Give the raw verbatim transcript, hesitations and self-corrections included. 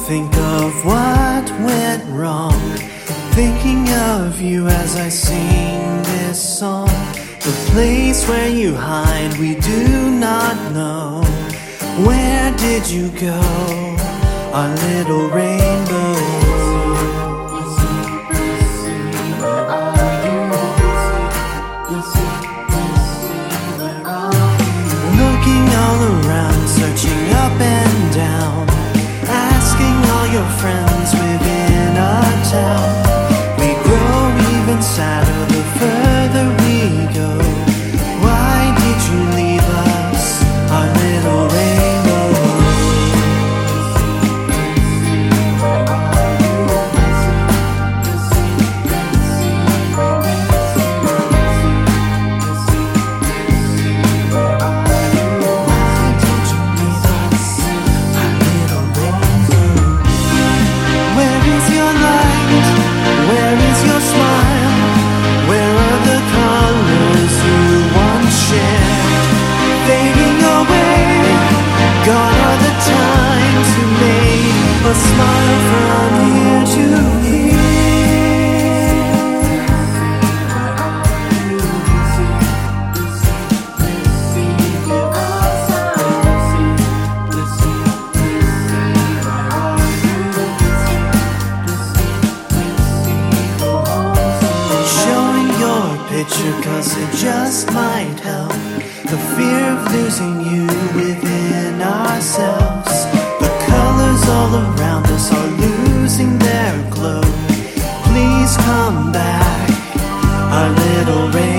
think of what went wrong, thinking of you as I sing this song. The place where you hide we do not know. Where did you go, our little rainbow? Looking all around, searching up and down, asking all your friends within our town. We grow even sadder the further we go. Why did you leave us, our little rainbow? A smile from here to here. Showing your picture cause it just might help. The fear of losing you within ourselves. All around us are losing their glow. Please come back, our little rain.